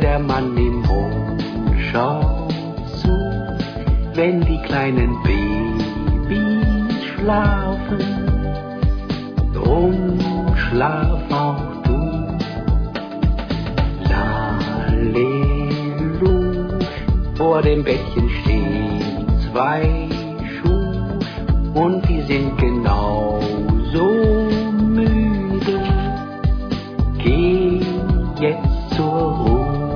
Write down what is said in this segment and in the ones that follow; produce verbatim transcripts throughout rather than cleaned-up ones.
der Mann im Mond schaut zu, wenn die kleinen Babys schlafen. Drum schlaf auch du. Lalelu, vor dem Bettchen stehen zwei Schuhe und die sind genauso müde. Geh jetzt zur Ruhe.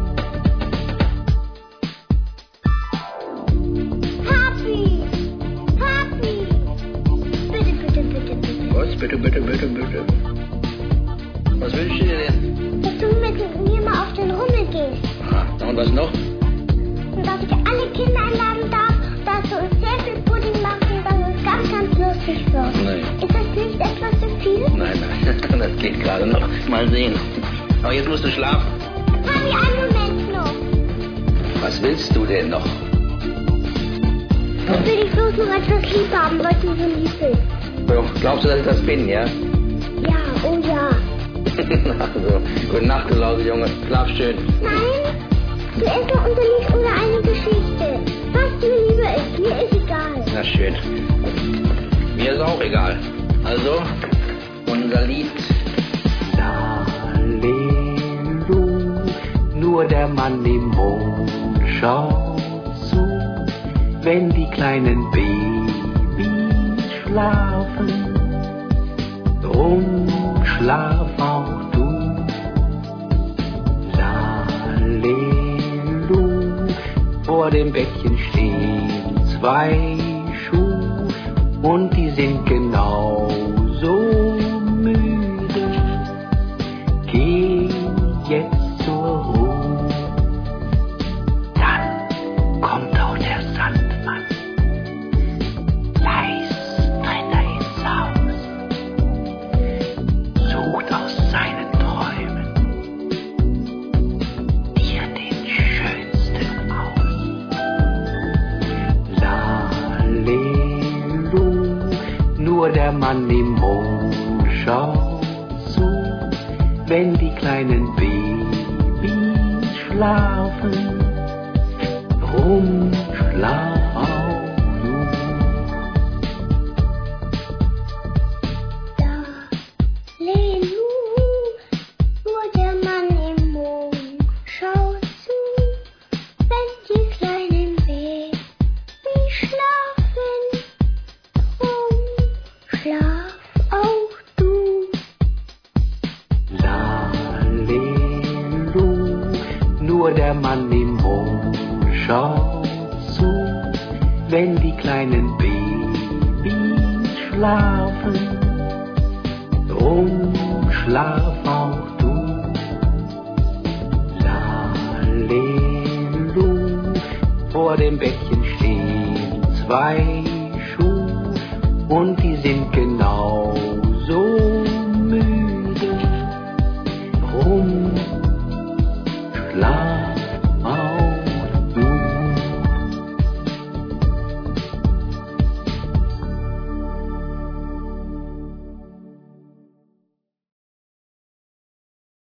Papi! Papi! Bitte, bitte, bitte, bitte. Was? Bitte, bitte, bitte, bitte. Was wünschst du dir denn? Dass du mit mir mal auf den Rummel gehst. Ah, und was noch? Und dass ich alle Kinder einladen darf, dass du uns sehr viel Pudding machst und dass es ganz, ganz lustig wird. Nein. Ist das nicht etwas zu viel? Nein, nein, das geht gerade noch. Mal sehen. Aber jetzt musst du schlafen. Papi, einen Moment noch. Was willst du denn noch? Ich will dich bloß noch etwas lieb haben, weil du so lieb bist. So, glaubst du, dass ich das bin, ja? Ja, oh ja. Also, gute Nacht, du laute Junge. Schlaf schön. Nein, zuerst noch unser Lied oder eine Geschichte. Was dir lieber ist, mir ist egal. Na schön. Mir ist auch egal. Also, unser Lied. Lalelu, nur der Mann im Mond schaut zu, wenn die kleinen Babys schlafen. Drum schlaf auch du. Lalelu, vor dem Bettchen stehen zwei Schuhe und die sind genauso müde. Geh jetzt zur Ruhe. Dann kommt auch der Sandmann. Leis tritt er ins Haus, sucht aus seinen Träumen dir den schönsten aus. Lalelu, nur der Mann im Mond schaut zu, wenn die kleinen Babys schlafen. Drum schlaf auch du. Lalelu, nur der Mann im Mond schaut zu, wenn die kleinen Babys schlafen. Drum schlaf auch du. Lalelu, nur der Mann im Mond schaut zu, wenn die kleinen Babys schlafen. Drum schlaf auch du. Lalelu, vor dem Bettchen stehen zwei Schuhe und die sind genauso müde. Drum schlaf